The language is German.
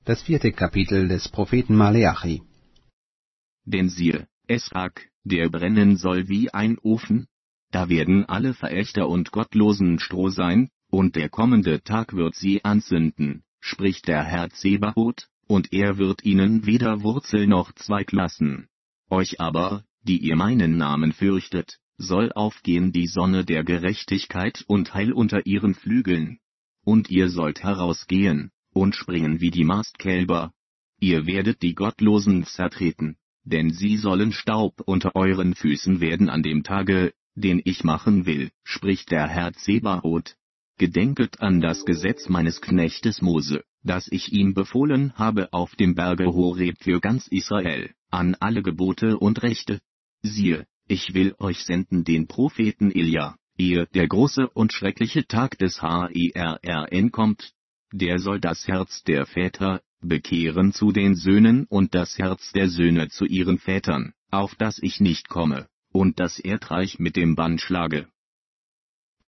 Das 4. Kapitel des Propheten Maleachi. Denn siehe, es Tag, der brennen soll wie ein Ofen. Da werden alle Verächter und Gottlosen Stroh sein, und der kommende Tag wird sie anzünden, spricht der Herr Zebaoth, und er wird ihnen weder Wurzel noch Zweig lassen. Euch aber, die ihr meinen Namen fürchtet, soll aufgehen die Sonne der Gerechtigkeit und Heil unter ihren Flügeln. Und ihr sollt herausgehen, und springen wie die Mastkälber. Ihr werdet die Gottlosen zertreten, denn sie sollen Staub unter euren Füßen werden an dem Tage, den ich machen will, spricht der Herr Zebaoth. Gedenket an das Gesetz meines Knechtes Mose, das ich ihm befohlen habe auf dem Berge Horeb für ganz Israel, an alle Gebote und Rechte. Siehe, ich will euch senden den Propheten Elia, ehe der große und schreckliche Tag des Herrn kommt. Der soll das Herz der Väter bekehren zu den Söhnen und das Herz der Söhne zu ihren Vätern, auf dass ich nicht komme, und das Erdreich mit dem Bann schlage,